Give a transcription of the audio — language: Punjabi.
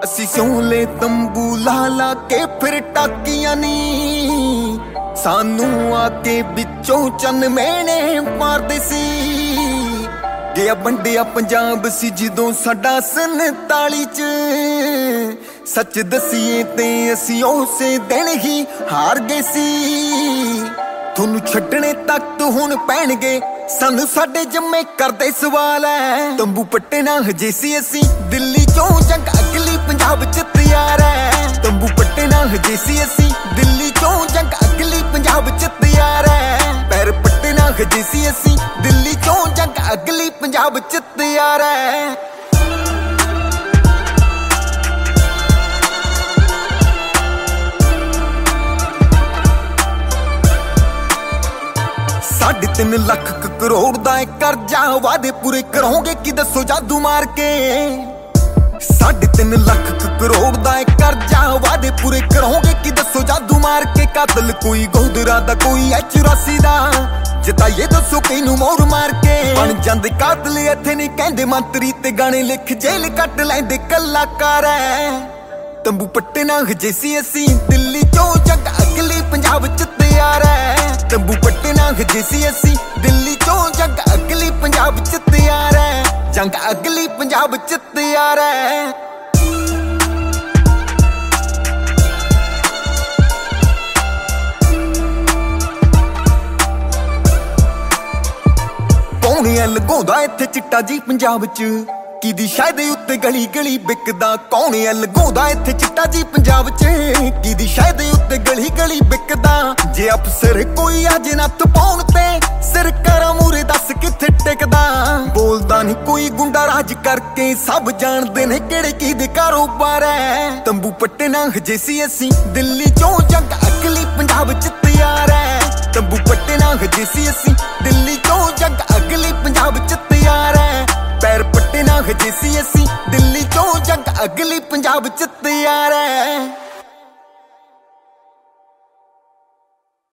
ਅਸੀਂ ਸਿਉਂਲੇ ਤੰਬੂ ਲਾ ਲਾ ਕੇ ਫਿਰ ਟਾਕੀਆਂ ਨੀ ਸਾਨੂੰ ਆ ਕੇ ਵਿੱਚੋਂ ਚੰਨ ਮੇਣੇ ਮਾਰਦੇ ਸੀ। ਗਿਆ ਵੰਡਿਆ ਪੰਜਾਬ ਸੀ ਜਦੋਂ ਸਾਡਾ 47 ਚ, ਸੱਚ ਦਸੀਏ ਤੇ ਅਸੀਂ ਉਸੇ ਦਿਨ ਹੀ ਹਾਰ ਗਏ ਸੀ। ਤੁਹਾਨੂੰ ਛੱਡਣੇ ਤੱਕ ਹੁਣ ਪੈਣਗੇ ਸਾਨੂੰ ਸਾਡੇ ਜੰਮੇ ਕਰਦੇ ਸਵਾਲ ਐ। ਤੰਬੂ ਪੱਟੇ ਨਾ ਹਜੇ ਸੀ ਅਸੀਂ ਦਿੱਲੀ ਚੋਂ ਜੰਗ ਅਗਲੀ ਪੰਜਾਬ ਚ ਤਿਆਰ ਐ। ਤੰਬੂ ਪੱਟੇ ਨਾ ਹਜੇ ਸੀ ਅਸੀਂ ਦਿੱਲੀ ਚੋਂ ਜੰਗ ਅਗਲੀ ਪੰਜਾਬ ਚ ਤਿਆਰ ਐ। ਪੈਰ ਪੱਟੇ ਨਾ ਹਜੇ ਸੀ ਅਸੀਂ ਦਿੱਲੀ ਚੋਂ ਜੰਗ ਅਗਲੀ ਪੰਜਾਬ ਚ ਤਿਆਰ ਐ। ਸਾਢੇ 3 ਲੱਖ ਕਰੋੜ ਦਾ ਕਰਜ਼ਾ ਵਾਦੇ ਪੂਰੇ ਕਰੋਗੇ ਕਿ ਦੱਸੋ ਜਾਦੂ ਮਾਰ ਕੇ। 3.5 ਲੱਖ ਕਰੋੜ ਦਾ ਕਰਜ਼ਾ ਵਾਦੇ ਪੂਰੇ ਕਰੋਗੇ ਕਿ ਦੱਸੋ ਜਾਦੂ ਮਾਰ ਕੇ। ਕਾਤਲ ਕੋਈ ਗੋਦਰਾ ਦਾ ਕੋਈ H84 ਦਾ, ਜਿਤਾਈਏ ਦੱਸੋ ਕਿਨੂੰ ਮੋਰ ਮਾਰ ਕੇ। ਬਣ ਜਾਂਦੇ ਕਾਤਲ ਇੱਥੇ ਨਹੀਂ ਕਹਿੰਦੇ ਮੰਤਰੀ ਤੇ ਗਾਣੇ ਲਿਖ ਜੇਲ੍ਹ ਕੱਟ ਲੈਂਦੇ ਕਲਾਕਾਰ ਐ। ਤੰਬੂ ਪੱਟੇ ਨਾ ਹਜੇ ਸੀ ਅਸੀਂ ਦਿੱਲੀ ਚੋਂ ਜੰਗ ਅਗਲੀ ਪੰਜਾਬ ਚ ਤਿਆਰ ਐ। ਤੰਬੂ ਪੱਟੇ ਨਾ ਹਜੇ ਸੀ ਅਸੀਂ ਦਿੱਲੀ ਚੋਂ ਜੰਗ ਅਗਲੀ ਪੰਜਾਬ ਚ ਤਿਆਰ ਐ। ਜੰਗ ਅਗਲੀ ਪੰਜਾਬ ਚ ਤਿਆਰ ਐ। ਕੌਣ ਲਗਾਉਂਦਾ ਇੱਥੇ ਚਿੱਟਾ ਜੀ ਪੰਜਾਬ ਚ, ਕਿਦੀ ਸ਼ਾਇਦ ਉੱਤੇ ਗਲੀ ਗਲੀ ਵਿਕਦਾ। ਕੌਣ ਲਗਾਉਂਦਾ ਇੱਥੇ ਚਿੱਟਾ ਜੀ ਪੰਜਾਬ ਚ, ਕਿਦੀ ਸ਼ਾਇਦ ਉੱਤੇ ਗਲੀ ਗਲੀ ਵਿਕਦਾ। ਜੇ ਅਫਸਰ ਕੋਈ ਅੱਜ ਨੱਥ ਪਾਉਣ ਤੇ ਸਰਕਾਰਾਂ ਮੂਰੇ ਦੱਸ ਕਿੱਥੇ ਟਿਕਦਾ। ਬੋਲਦਾ ਨਹੀਂ ਕੋਈ ਗੁੰਡਾ ਰਾਜ ਕਰਕੇ ਸਭ ਜਾਣਦੇ ਨੇ ਕਿਹੜੇ ਕਿਹਦੇ ਕਾਰੋਬਾਰ ਐ। ਤੰਬੂ ਪੱਟੇ ਨਾ ਹਜੇ ਸੀ ਅਸੀਂ ਦਿੱਲੀ ਚੋਂ ਜੰਗ ਅਗਲੀ ਪੰਜਾਬ ਚ ਤਿਆਰ ਐ। ਤੰਬੂ ਪੱਟੇ ਨਾ ਹਜੇ ਸੀ ਅਸੀਂ ਦਿੱਲੀ ਚੋਂ ਜੰਗ ਅਗਲੀ ਪੰਜਾਬ ਚ ਤਿਆਰ ਐ। ਪੈਰ ਪੱਟੇ ਨਾ ਹਜੇ ਸੀ ਅਸੀਂ ਦਿੱਲੀ ਚੋਂ ਜੰਗ ਅਗਲੀ ਪੰਜਾਬ ਚ ਤਿਆਰ ਐ।